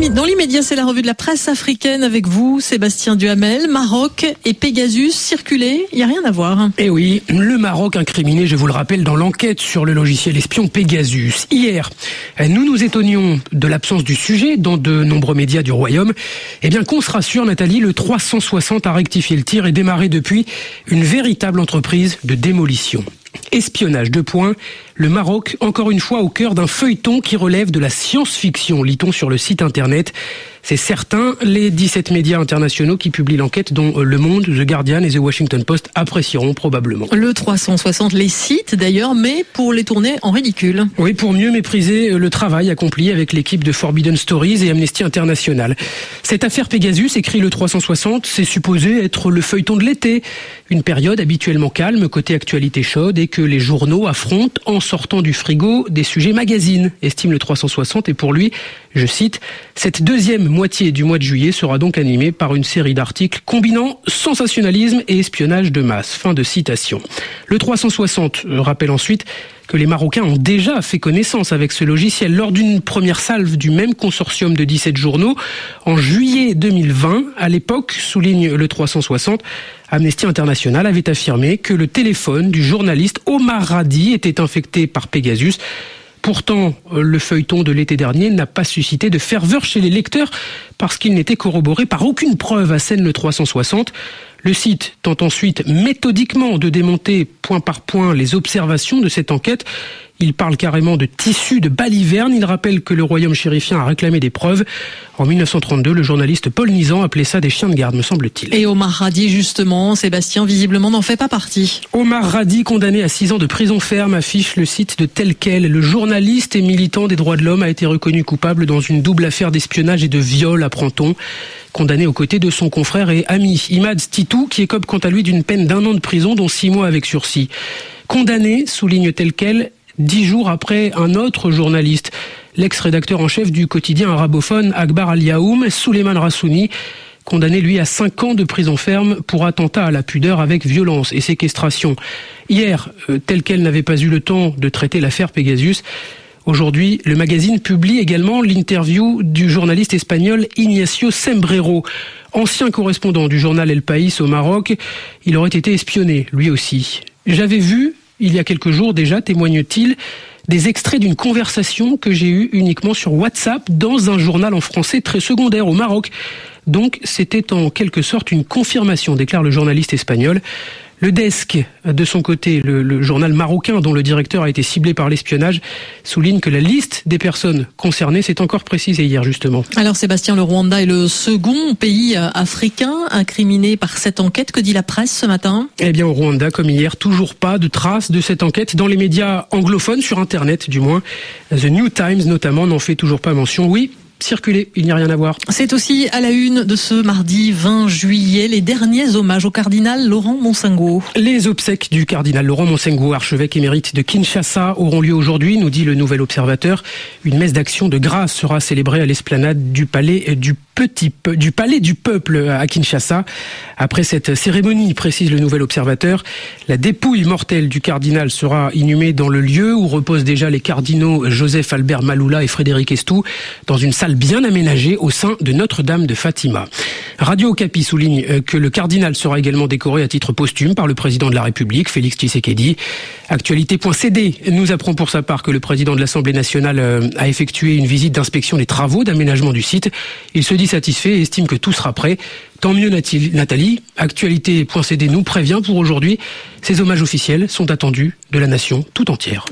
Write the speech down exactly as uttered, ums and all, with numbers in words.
Dans l'immédiat, c'est la revue de la presse africaine avec vous, Sébastien Duhamel. Maroc et Pegasus circulaient, il n'y a rien à voir. Eh oui, le Maroc incriminé, je vous le rappelle, dans l'enquête sur le logiciel espion Pegasus. Hier, nous nous étonnions de l'absence du sujet dans de nombreux médias du Royaume. Eh bien, qu'on se rassure, Nathalie, le trois cent soixante a rectifié le tir et démarré depuis une véritable entreprise de démolition. Espionnage, deux points. Le Maroc, encore une fois, au cœur d'un feuilleton qui relève de la science-fiction, lit-on sur le site internet. C'est certain, les dix-sept médias internationaux qui publient l'enquête, dont Le Monde, The Guardian et The Washington Post, apprécieront probablement. Le trois cent soixante les cite d'ailleurs, mais pour les tourner en ridicule. Oui, pour mieux mépriser le travail accompli avec l'équipe de Forbidden Stories et Amnesty International. Cette affaire Pegasus, écrit le trois cent soixante, c'est supposé être le feuilleton de l'été. Une période habituellement calme, côté actualité chaude, et que les journaux affrontent en sortant du frigo des sujets magazines, estime le trois cent soixante, et pour lui, je cite, cette deuxième moitié du mois de juillet sera donc animée par une série d'articles combinant sensationnalisme et espionnage de masse. Fin de citation. Le trois cent soixante rappelle ensuite que les Marocains ont déjà fait connaissance avec ce logiciel lors d'une première salve du même consortium de dix-sept journaux en juillet deux mille vingt. À l'époque, souligne le trois cent soixante, Amnesty International avait affirmé que le téléphone du journaliste Omar Radi était infecté par Pegasus. Pourtant, le feuilleton de l'été dernier n'a pas suscité de ferveur chez les lecteurs parce qu'il n'était corroboré par aucune preuve, assène le trois cent soixante. Le site tente ensuite méthodiquement de démonter point par point les observations de cette enquête. Il parle carrément de tissu de baliverne. Il rappelle que le royaume chérifien a réclamé des preuves. En mille neuf cent trente-deux, le journaliste Paul Nizan appelait ça des chiens de garde, me semble-t-il. Et Omar Radi, justement, Sébastien, visiblement, n'en fait pas partie. Omar Radi, condamné à six ans de prison ferme, affiche le site de Tel Quel. Le journaliste et militant des droits de l'homme a été reconnu coupable dans une double affaire d'espionnage et de viol, apprend-on. Condamné aux côtés de son confrère et ami Imad Titou, qui écope quant à lui d'une peine d'un an de prison, dont six mois avec sursis. Condamné, souligne Tel Quel, dix jours après un autre journaliste, l'ex-rédacteur en chef du quotidien arabophone Akbar Al-Yaoum, Souleymane Rassouni, condamné lui à cinq ans de prison ferme pour attentat à la pudeur avec violence et séquestration. Hier, Tel Quel n'avait pas eu le temps de traiter l'affaire Pegasus. Aujourd'hui, le magazine publie également l'interview du journaliste espagnol Ignacio Sembrero, ancien correspondant du journal El País au Maroc. Il aurait été espionné, lui aussi. J'avais vu, il y a quelques jours déjà, témoigne-t-il, des extraits d'une conversation que j'ai eue uniquement sur WhatsApp dans un journal en français très secondaire au Maroc. Donc, c'était en quelque sorte une confirmation, déclare le journaliste espagnol. Le desk, de son côté, le, le journal marocain dont le directeur a été ciblé par l'espionnage, souligne que la liste des personnes concernées s'est encore précisée hier, justement. Alors Sébastien, le Rwanda est le second pays africain incriminé par cette enquête. Que dit la presse ce matin ? Eh bien, au Rwanda, comme hier, toujours pas de traces de cette enquête dans les médias anglophones, sur Internet du moins. The New Times, notamment, n'en fait toujours pas mention. Oui, circuler, il n'y a rien à voir. C'est aussi à la une de ce mardi vingt juillet, les derniers hommages au cardinal Laurent Monsengo. Les obsèques du cardinal Laurent Monsengo, archevêque émérite de Kinshasa, auront lieu aujourd'hui, nous dit le Nouvel Observateur. Une messe d'action de grâce sera célébrée à l'esplanade du palais du Petit Pe- du palais du peuple à Kinshasa. Après cette cérémonie, précise le Nouvel Observateur, la dépouille mortelle du cardinal sera inhumée dans le lieu où reposent déjà les cardinaux Joseph Albert Maloula et Frédéric Estou, dans une salle bien aménagée au sein de Notre-Dame de Fatima. Radio Okapi souligne que le cardinal sera également décoré à titre posthume par le président de la République, Félix Tshisekedi. Actualité.cd nous apprend pour sa part que le président de l'Assemblée nationale a effectué une visite d'inspection des travaux d'aménagement du site. Il se dit satisfait et estime que tout sera prêt. Tant mieux Nathalie, Actualité.cd nous prévient pour aujourd'hui. Ces hommages officiels sont attendus de la nation tout entière.